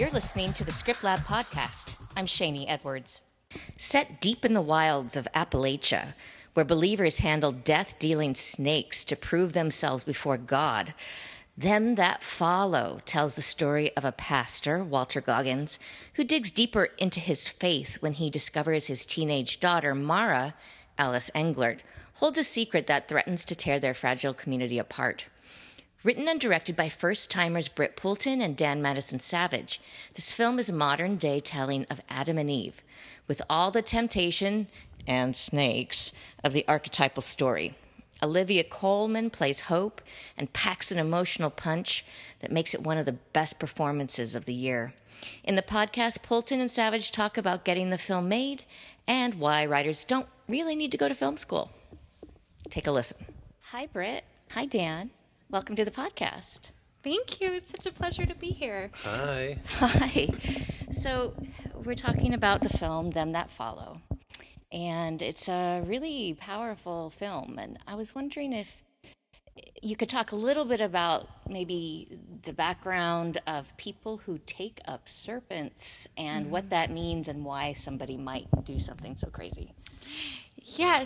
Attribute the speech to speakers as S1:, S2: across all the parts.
S1: You're listening to the Script Lab podcast. I'm Shani Edwards. Set deep in the wilds of Appalachia, where believers handle death-dealing snakes to prove themselves before God, Them That Follow tells the story of a pastor, Walter Goggins, who digs deeper into his faith when he discovers his teenage daughter, Mara, Alice Englert, holds a secret that threatens to tear their fragile community apart. Written and directed by first-timers Britt Poulton and Dan Madison Savage, this film is a modern-day telling of Adam and Eve, with all the temptation and snakes of the archetypal story. Olivia Colman plays Hope and packs an emotional punch that makes it one of the best performances of the year. In the podcast, Poulton and Savage talk about getting the film made and why writers don't really need to go to film school. Take a listen. Hi, Britt. Hi, Dan. Welcome to the podcast.
S2: Thank you. It's such a pleasure to be here.
S3: Hi.
S1: Hi. So we're talking about the film Them That Follow. And it's a really powerful film. And I was wondering if you could talk a little bit about maybe the background of people who take up serpents and what that means and why somebody might do something so crazy.
S2: Yes.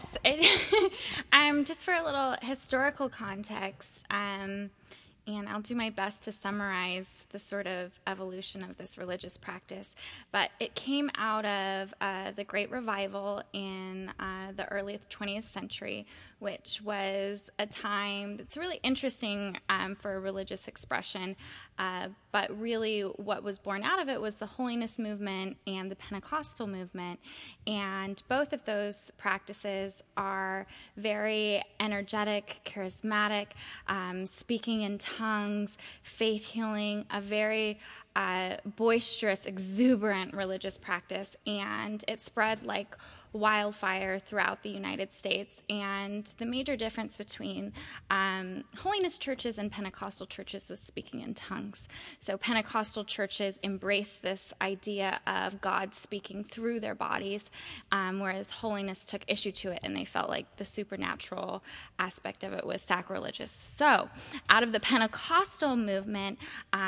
S2: Just for a little historical context, and I'll do my best to summarize the sort of evolution of this religious practice. But it came out of the Great Revival in the early 20th century, which was a time that's really interesting for religious expression. But really what was born out of it was the holiness movement and the Pentecostal movement. And both of those practices are very energetic, charismatic, speaking in tongues, faith healing, a very boisterous, exuberant religious practice. And it spread like wildfire throughout the United States. And the major difference between holiness churches and Pentecostal churches was speaking in tongues. So Pentecostal churches embraced this idea of God speaking through their bodies, whereas holiness took issue to it, and they felt like the supernatural aspect of it was sacrilegious. So out of the Pentecostal movement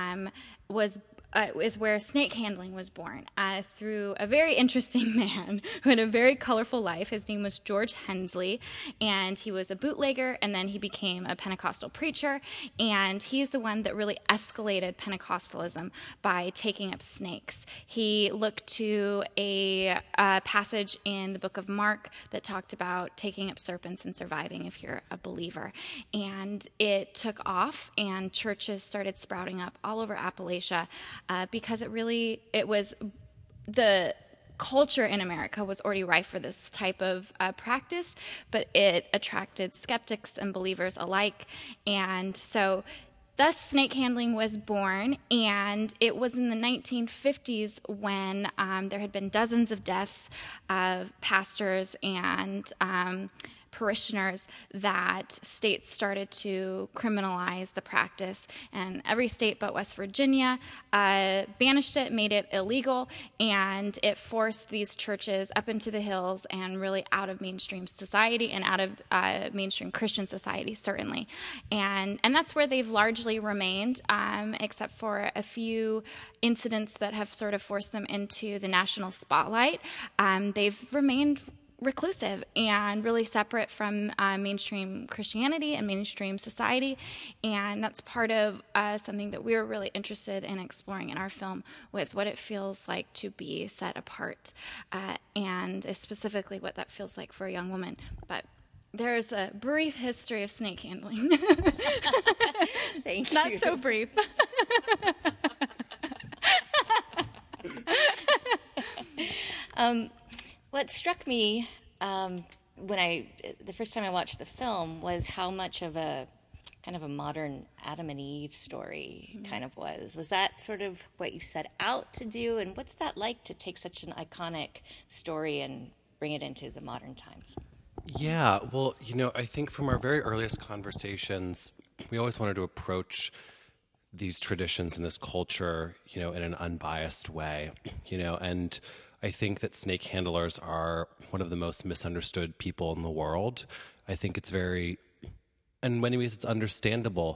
S2: is where snake handling was born, through a very interesting man who had a very colorful life. His name was George Hensley, and he was a bootlegger, and then he became a Pentecostal preacher, and he's the one that really escalated Pentecostalism by taking up snakes. He looked to a passage in the book of Mark that talked about taking up serpents and surviving if you're a believer, and it took off, and churches started sprouting up all over Appalachia, because it was the culture in America was already rife for this type of practice, but it attracted skeptics and believers alike. And so thus snake handling was born, and it was in the 1950s when there had been dozens of deaths of pastors and parishioners that states started to criminalize the practice. And every state but West Virginia banished it, made it illegal, and it forced these churches up into the hills and really out of mainstream society and out of mainstream Christian society, certainly. And that's where they've largely remained, except for a few incidents that have sort of forced them into the national spotlight. They've remained reclusive and really separate from mainstream Christianity and mainstream society, and that's part of something that we were really interested in exploring in our film, was what it feels like to be set apart, and specifically what that feels like for a young woman. But there's a brief history of snake handling.
S1: Thank you.
S2: Not so brief.
S1: What struck me the first time I watched the film was how much of a kind of a modern Adam and Eve story kind of was. Was that sort of what you set out to do? And what's that like to take such an iconic story and bring it into the modern times?
S3: Yeah, well, I think from our very earliest conversations, we always wanted to approach these traditions and this culture, in an unbiased way, and I think that snake handlers are one of the most misunderstood people in the world. I think it's in many ways, it's understandable.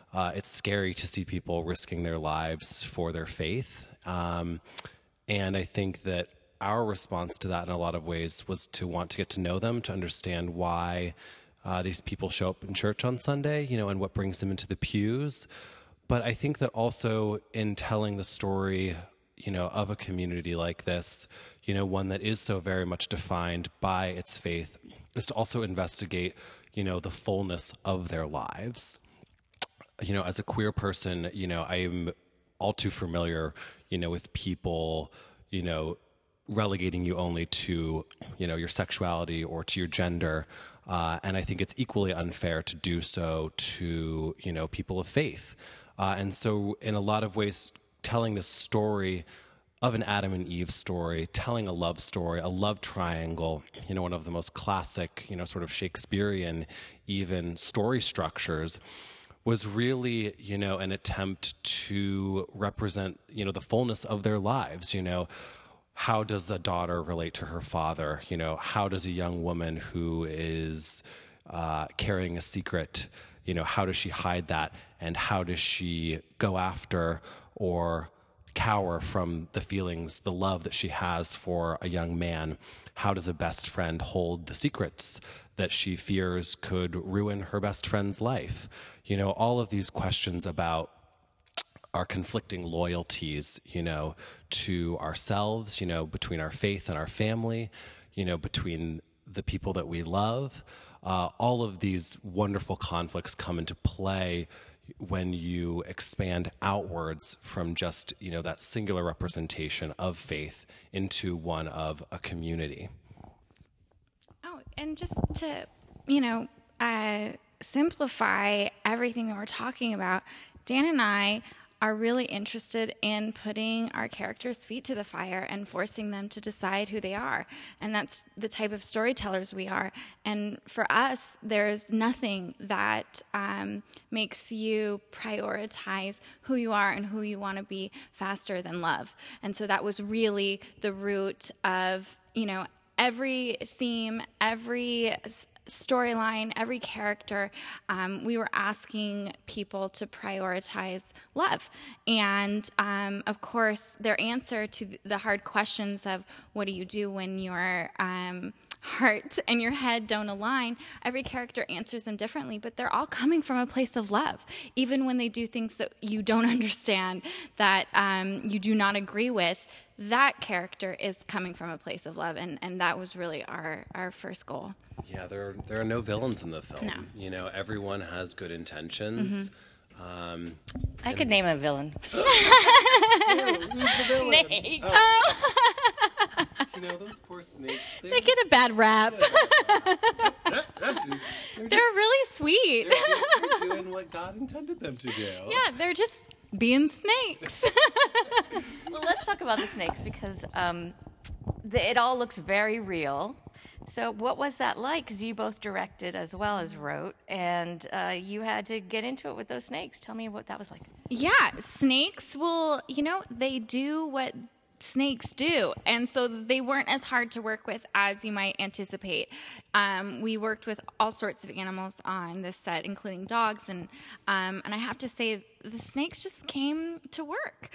S3: it's scary to see people risking their lives for their faith. And I think that our response to that in a lot of ways was to want to get to know them, to understand why these people show up in church on Sunday, and what brings them into the pews. But I think that also in telling the story, of a community like this, one that is so very much defined by its faith, is to also investigate, the fullness of their lives. As a queer person, I'm all too familiar, with people, relegating you only to, your sexuality or to your gender. And I think it's equally unfair to do so to, people of faith. And so in a lot of ways, telling this story of an Adam and Eve story, telling a love story, a love triangle, one of the most classic, sort of Shakespearean even story structures, was really, an attempt to represent, the fullness of their lives. How does a daughter relate to her father? How does a young woman who is carrying a secret, how does she hide that? And how does she go after or cower from the feelings, the love that she has for a young man? How does a best friend hold the secrets that she fears could ruin her best friend's life? All of these questions about our conflicting loyalties, to ourselves, between our faith and our family, between the people that we love. All of these wonderful conflicts come into play when you expand outwards from just, that singular representation of faith into one of a community.
S2: Oh, and just to, simplify everything that we're talking about, Dan and I are really interested in putting our characters' feet to the fire and forcing them to decide who they are. And that's the type of storytellers we are. And for us, there's nothing that makes you prioritize who you are and who you want to be faster than love. And so that was really the root of, every theme, every storyline, every character, we were asking people to prioritize love. And of course, their answer to the hard questions of what do you do when your heart and your head don't align, every character answers them differently, but they're all coming from a place of love. Even when they do things that you don't understand, that you do not agree with, that character is coming from a place of love. And that was really our first goal.
S3: Yeah, there are no villains in the film.
S2: No.
S3: Everyone has good intentions.
S1: I could name a villain.
S2: Snake.
S3: Those poor snakes.
S2: They get a bad rap. They're really sweet.
S3: They're doing what God intended them to do.
S2: Yeah, they're just being snakes.
S1: Well, let's talk about the snakes because it all looks very real. So what was that like? Because you both directed as well as wrote, and you had to get into it with those snakes. Tell me what that was like.
S2: Yeah, snakes will, they do what snakes do, and so they weren't as hard to work with as you might anticipate. We worked with all sorts of animals on this set, including dogs, and I have to say the snakes just came to work.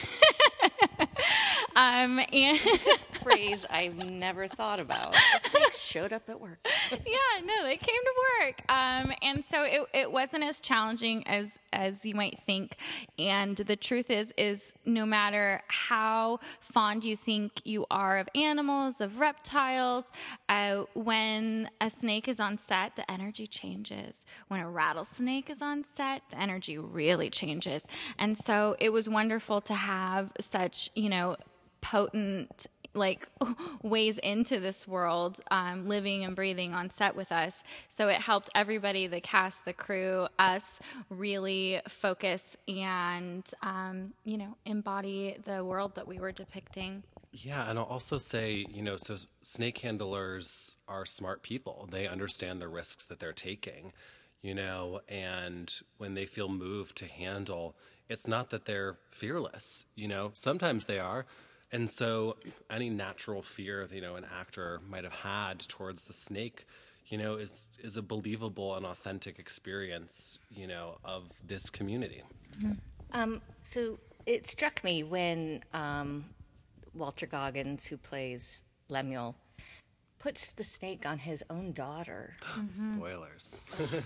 S2: And
S1: it's a phrase I've never thought about. The snakes showed up at work.
S2: Yeah, no, they came to work. And so it wasn't as challenging as you might think. And the truth is no matter how fond you think you are of animals, of reptiles, when a snake is on set, the energy changes. When a rattlesnake is on set, the energy really changes. And so it was wonderful to have such, potent ways into this world, living and breathing on set with us. So it helped everybody, the cast, the crew, us really focus and, embody the world that we were depicting.
S3: Yeah, and I'll also say, so snake handlers are smart people. They understand the risks that they're taking, and when they feel moved to handle, it's not that they're fearless, sometimes they are. And so any natural fear that, an actor might have had towards the snake, is a believable and authentic experience, of this community.
S1: So it struck me when Walter Goggins, who plays Lemuel, puts the snake on his own daughter.
S3: Spoilers.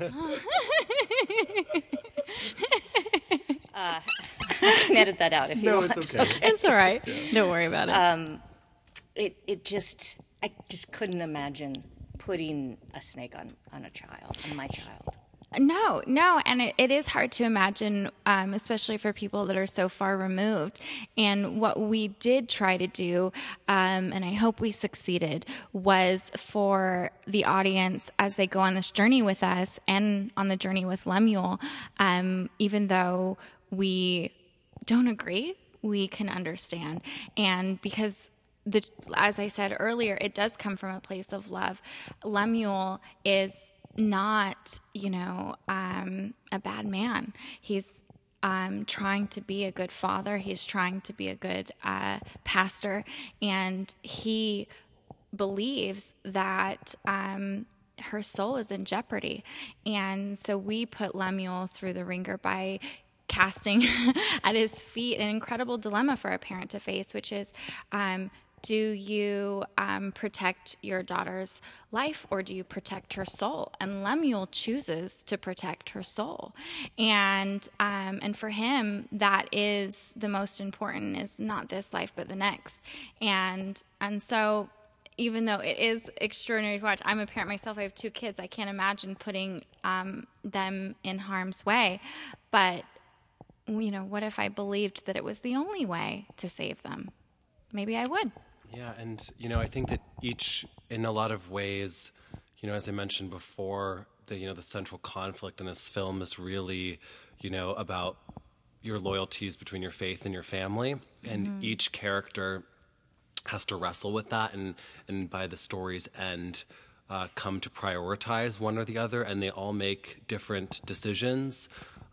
S1: I can edit that out if you want.
S3: No, it's okay.
S2: It's all right. Don't worry about it.
S1: I just couldn't imagine putting a snake on my child.
S2: No, and it is hard to imagine, especially for people that are so far removed. And what we did try to do, and I hope we succeeded, was for the audience as they go on this journey with us and on the journey with Lemuel, even though we don't agree, we can understand. And because as I said earlier, it does come from a place of love. Lemuel is not, a bad man. He's trying to be a good father. He's trying to be a good pastor, and he believes that her soul is in jeopardy. And so we put Lemuel through the ringer by casting at his feet an incredible dilemma for a parent to face, which is, do you protect your daughter's life, or do you protect her soul? And Lemuel chooses to protect her soul, and for him, that is the most important. Is not this life, but the next. And so, even though it is extraordinary to watch, I'm a parent myself. I have 2 kids. I can't imagine putting them in harm's way. But what if I believed that it was the only way to save them? Maybe I would.
S3: Yeah, and I think that in a lot of ways, as I mentioned before, the central conflict in this film is really, about your loyalties between your faith and your family, and each character has to wrestle with that, and by the story's end, come to prioritize one or the other, and they all make different decisions.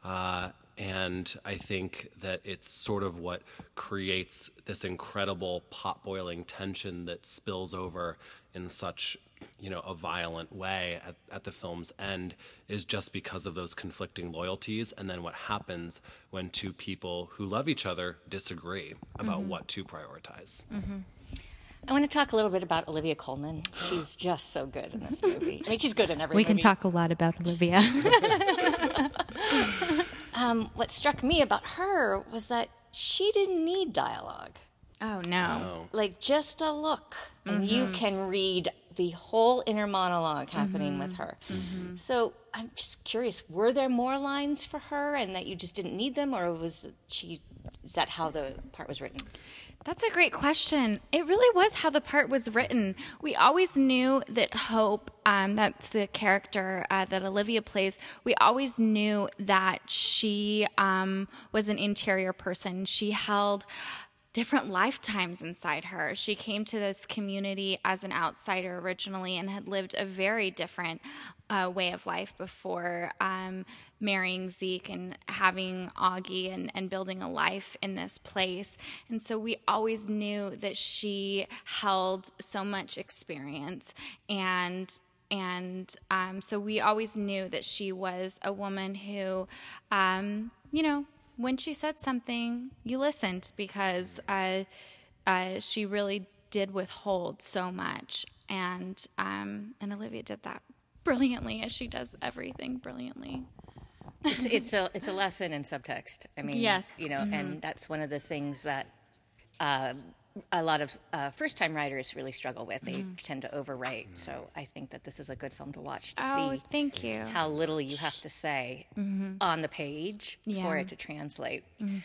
S3: And I think that it's sort of what creates this incredible pot-boiling tension that spills over in such, a violent way at the film's end, is just because of those conflicting loyalties, and then what happens when 2 people who love each other disagree about what to prioritize.
S1: I want to talk a little bit about Olivia Colman. She's just so good in this movie. I mean, she's good in every movie.
S2: We can talk a lot about Olivia.
S1: What struck me about her was that she didn't need dialogue.
S2: Oh, no.
S1: Like, just a look, and you can read the whole inner monologue happening with her. So I'm just curious, were there more lines for her and that you just didn't need them, or is that how the part was written?
S2: That's a great question. It really was how the part was written. We always knew that Hope, that's the character that Olivia plays, we always knew that she was an interior person. She held different lifetimes inside her. She came to this community as an outsider originally and had lived a very different way of life before marrying Zeke and having Augie and building a life in this place. And so we always knew that she held so much experience, and so we always knew that she was a woman who, when she said something, you listened, because she really did withhold so much, and Olivia did that brilliantly, as she does everything brilliantly.
S1: It's a lesson in subtext. I mean,
S2: yes,
S1: and that's one of the things that a lot of first-time writers really struggle with. They tend to overwrite. So I think that this is a good film to watch to see.
S2: Thank you.
S1: How little you have to say on the page for it to translate.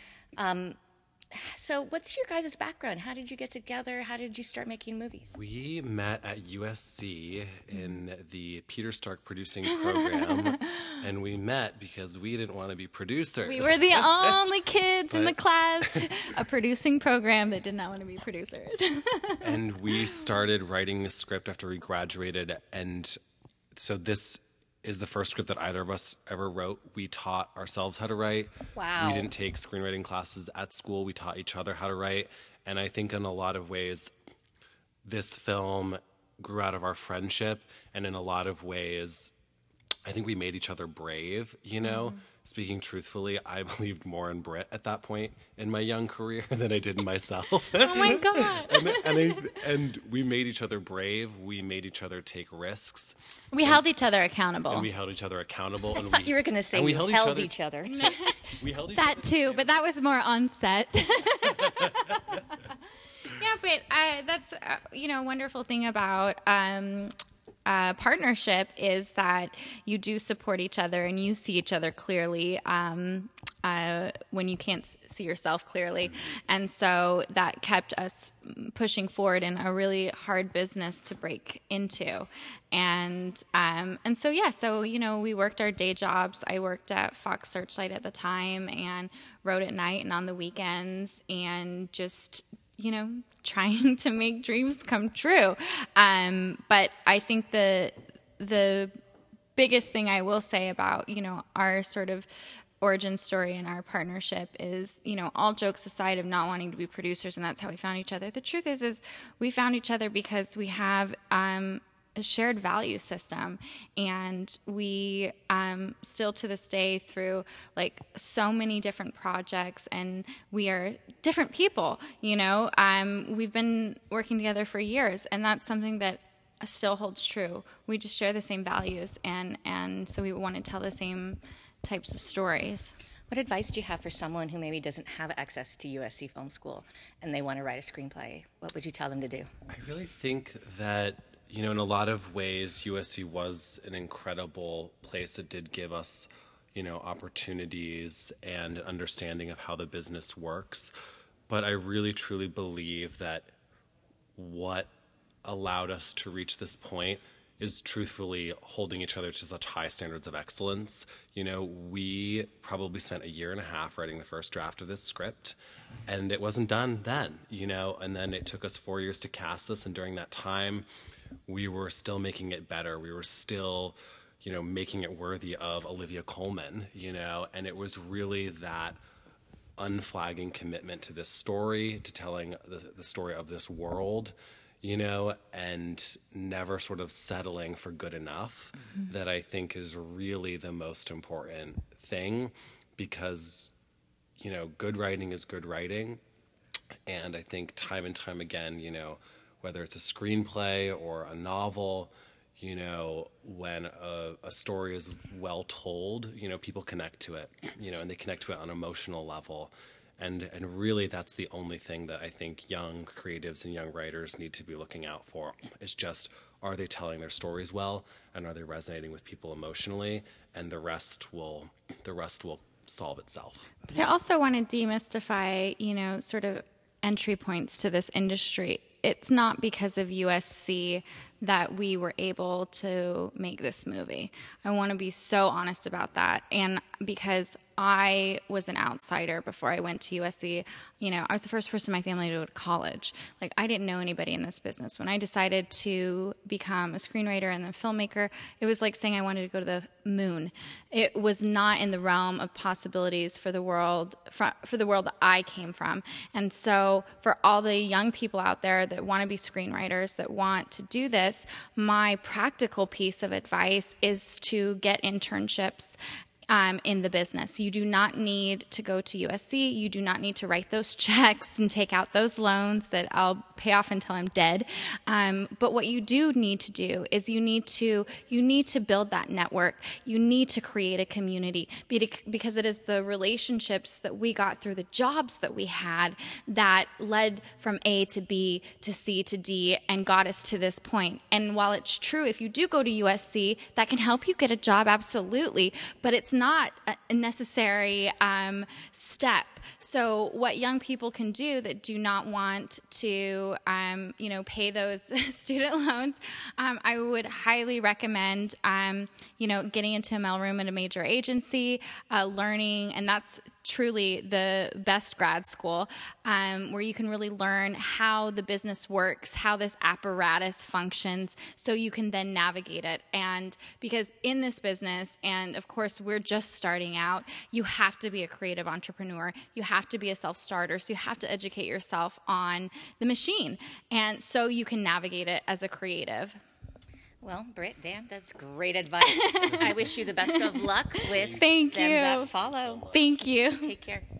S1: So what's your guys' background? How did you get together? How did you start making movies?
S3: We met at USC in the Peter Stark producing program, and we met because we didn't want to be producers.
S2: We were the only kids in the class, a producing program that did not want to be producers.
S3: And we started writing the script after we graduated, and so this is the first script that either of us ever wrote. We taught ourselves how to write.
S1: Wow.
S3: We didn't take screenwriting classes at school. We taught each other how to write. And I think in a lot of ways, this film grew out of our friendship, and in a lot of ways, I think we made each other brave, you know? Speaking truthfully, I believed more in Britt at that point in my young career than I did in myself.
S2: Oh my God.
S3: and we made each other brave. We made each other take risks.
S4: We held each other accountable.
S3: And we held each other accountable.
S1: I thought you were going to say we held each other.
S3: We held each
S4: That
S3: other.
S4: too, but that was more on set.
S2: Yeah, but that's a wonderful thing about partnership is that you do support each other and you see each other clearly when you can't see yourself clearly. And so that kept us pushing forward in a really hard business to break into. And so we worked our day jobs. I worked at Fox Searchlight at the time and wrote at night and on the weekends and just trying to make dreams come true. But I think the biggest thing I will say about, our sort of origin story and our partnership is, all jokes aside of not wanting to be producers and that's how we found each other. The truth is we found each other because we have, a shared value system, and we still to this day through like so many different projects, and we are different people, we've been working together for years, and that's something that still holds true. We just share the same values, and so we want to tell the same types of stories.
S1: What advice do you have for someone who maybe doesn't have access to USC Film School and they want to write a screenplay? What would you tell them to do?
S3: I really think that in a lot of ways, USC was an incredible place that did give us, opportunities and understanding of how the business works. But I really, truly believe that what allowed us to reach this point is truthfully holding each other to such high standards of excellence. We probably spent a year and a half writing the first draft of this script, and it wasn't done then, and then it took us 4 years to cast this, and during that time, we were still making it better. We were still, making it worthy of Olivia Colman, and it was really that unflagging commitment to this story, to telling the story of this world, and never sort of settling for good enough, that I think is really the most important thing, because, good writing is good writing. And I think time and time again, whether it's a screenplay or a novel, when a story is well told, people connect to it, and they connect to it on an emotional level. And really that's the only thing that I think young creatives and young writers need to be looking out for, is just, are they telling their stories well, and are they resonating with people emotionally, and the rest will solve itself.
S2: But I also want to demystify, sort of entry points to this industry. It's not because of USC that we were able to make this movie. I want to be so honest about that. And because I was an outsider before I went to USC, I was the first person in my family to go to college. Like, I didn't know anybody in this business. When I decided to become a screenwriter and then filmmaker, it was like saying I wanted to go to the moon. It was not in the realm of possibilities for the world that I came from. And so for all the young people out there that want to be screenwriters, that want to do this, my practical piece of advice is to get internships in the business. You do not need to go to USC. You do not need to write those checks and take out those loans that I'll pay off until I'm dead. But what you do need to do is you need to build that network. You need to create a community, because it is the relationships that we got through the jobs that we had that led from A to B to C to D and got us to this point. And while it's true, if you do go to USC, that can help you get a job, absolutely, but it's not a necessary step. So what young people can do that do not want to, pay those student loans, I would highly recommend, getting into a mailroom at a major agency, learning, and that's truly the best grad school, where you can really learn how the business works, how this apparatus functions, so you can then navigate it. And because in this business, and of course we're just starting out, you have to be a creative entrepreneur. You have to be a self-starter. So you have to educate yourself on the machine. And so you can navigate it as a creative.
S1: Well, Britt, Dan, that's great advice. I wish you the best of luck with
S2: Thank
S1: them
S2: you.
S1: that follow.
S2: Thank you.
S1: Take care.